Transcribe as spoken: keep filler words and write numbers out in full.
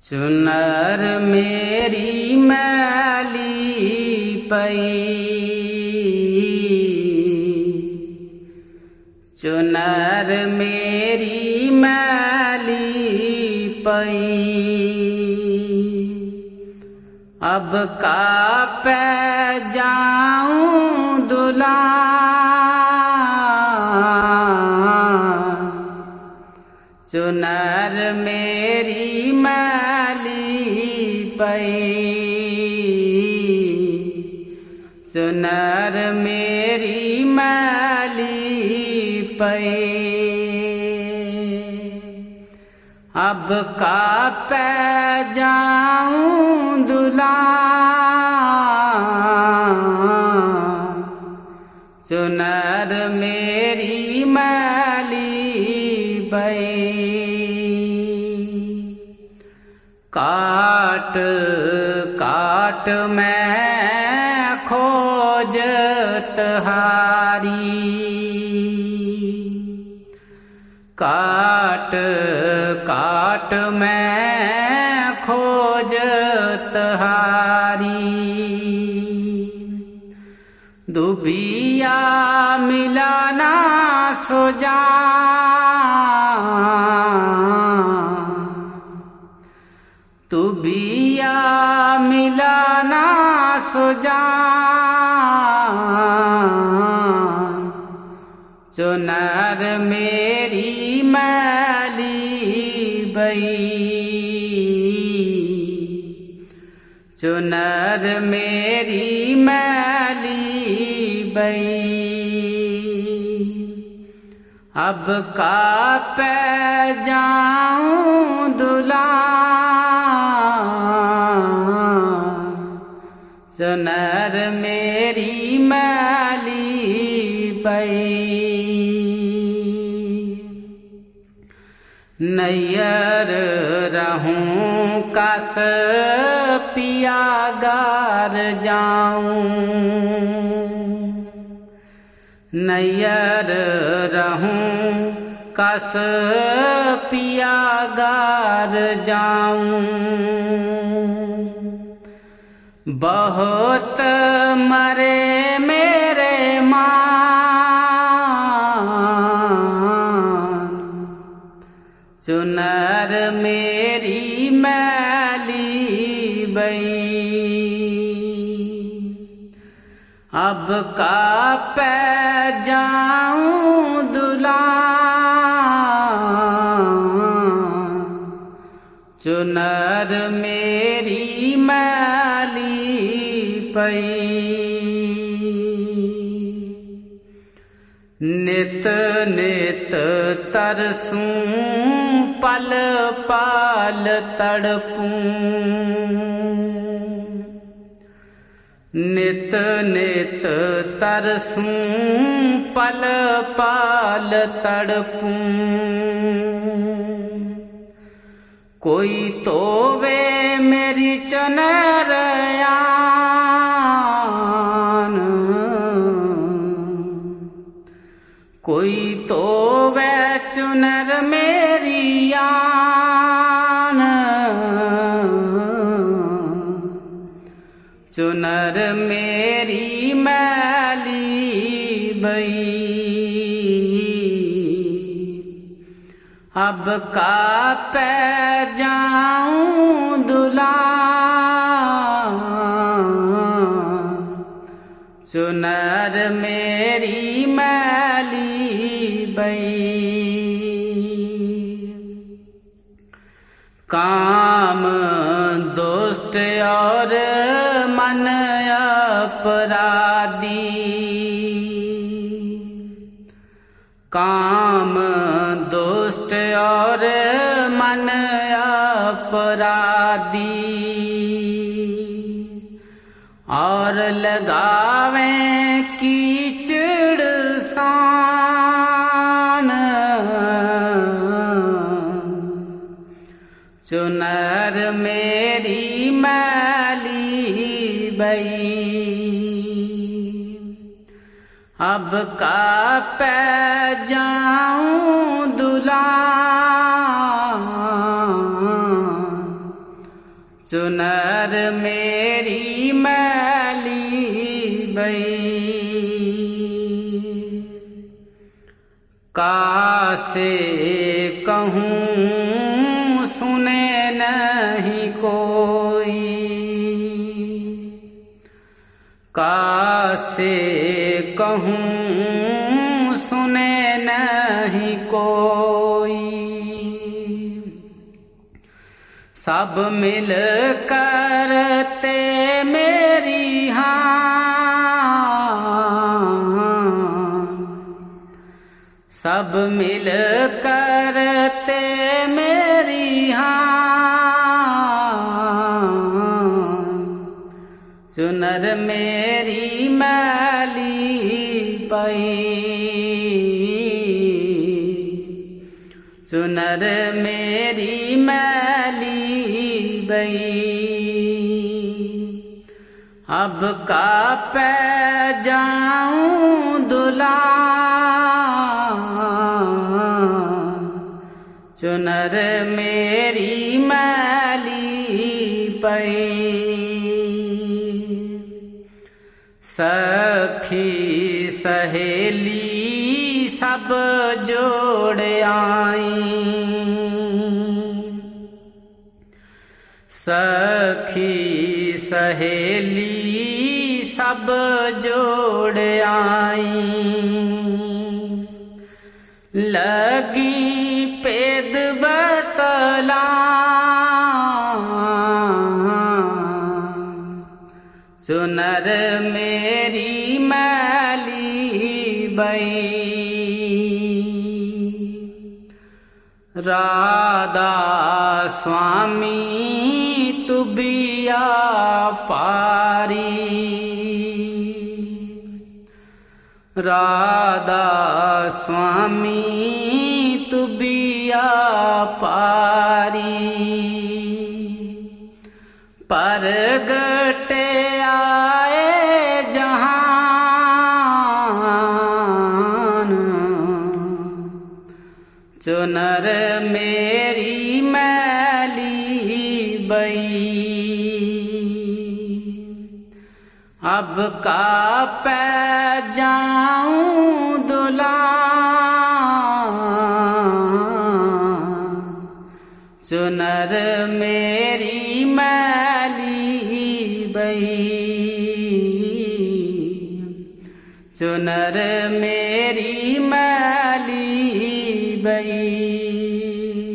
चुनर मेरी मैली पई, चुनर मेरी मैली पई। अब का पै जाऊं दुला, चुनर मेरी मैली पई, चुनर मेरी मैली पई। अब का पै जाऊं दुला, चुनर मेरी मैली पई। काट काट मैं खोजत हारी, काट काट मैं खोजत हारी। दुबिया मिलाना सोजा, दुबिया मिलाना सोजा। चुनर मेरी मैली बई, चुनर मेरी मैली बई। अब का पै जाऊं दुला, चुनर मेरी मैली पई। नैयर रहूं कस पियागार जाऊं, नैयर रहूं कस पियागार जाऊं। बहुत मरे मेरे मान, चुनर मेरी मैली बई। अब का पै जाऊं दुला, चुनर मेरी मैली पई। नित नित तरसूं पल पल तड़पूं, नित नित तरसूं पल पल तड़पूं। कोई तो वे मेरी चुनर आन, कोई तो वे चुनर मेरी आन। चुनर मेरी मैली बई। अब का पै जाऊं दुला, चुनर मेरी मैली बई। काम दुष्ट और मन अपराधी, काम दुष्ट और मन अपराधी। और लगावें कीचड़ सान, चुनर मेरी मैली बई। अब का पै जाऊं दुला, चुनर मेरी मैली बई। कासे कहूँ सुने नहीं कोई, कासे कहूँ सुने नहीं कोई। सब मिल करते मेरी हाँ, सब मिल करते मेरी हाँ, चुनर मेरी मैली पई। चुनर मेरी मैली बई। अब का पै जाऊं दुला, चुनर मेरी मैली पई। सखी सहेली सब जोड़ आई, सखी सहेली सब जोड़ आई। लगी पेद बतला, चुनर मेरी मैली बई। राधा स्वामी तुबिया पारी, राधा स्वामी तुबिया पारी। परगटे आए जहान, चुनर मेरी मैली बई। अब का पै जाऊं दुला, चुनर मेरी मैली बई। चुनर मेरी मैली बई।